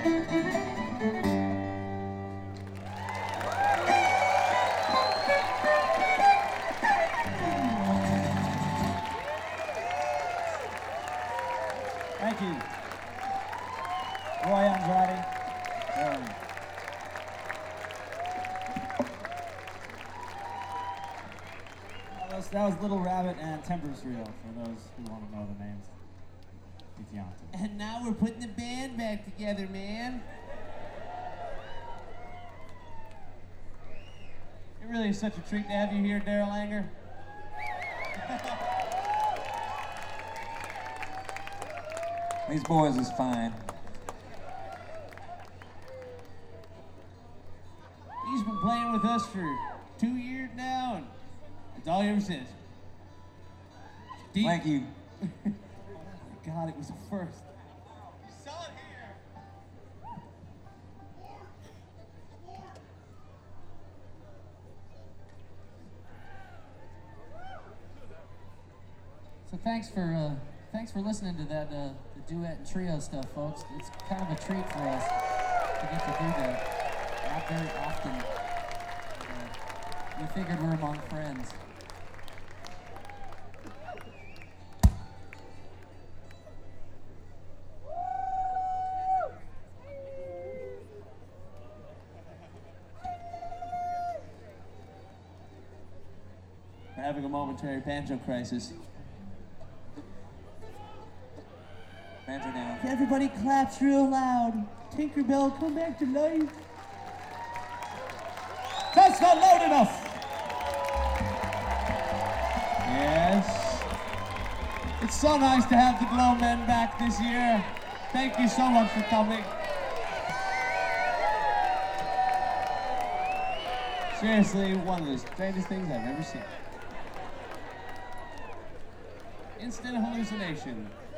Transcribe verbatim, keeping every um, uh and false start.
Thank you. Roy Andrade. Um, that, was, that was Little Rabbit and Tempers Trio, for those who want to know the names. If you want to. And now we're putting the band back together, man. It really is such a treat to have you here, Daryl Anger. These boys is fine. He's been playing with us for two years now, and that's all he ever says. Deep. Thank you. God, it was a first. Sell it here. So thanks for uh, thanks for listening to that uh, the duet and trio stuff, folks. It's kind of a treat for us to get to do that. Not very often. Uh, we figured we're among friends. We're having a momentary banjo crisis. Banjo down. Everybody claps real loud. Tinkerbell, come back to life. That's not loud enough! Yes. It's so nice to have the Glow Men back this year. Thank you so much for coming. Seriously, one of the strangest things I've ever seen. Instant hallucination.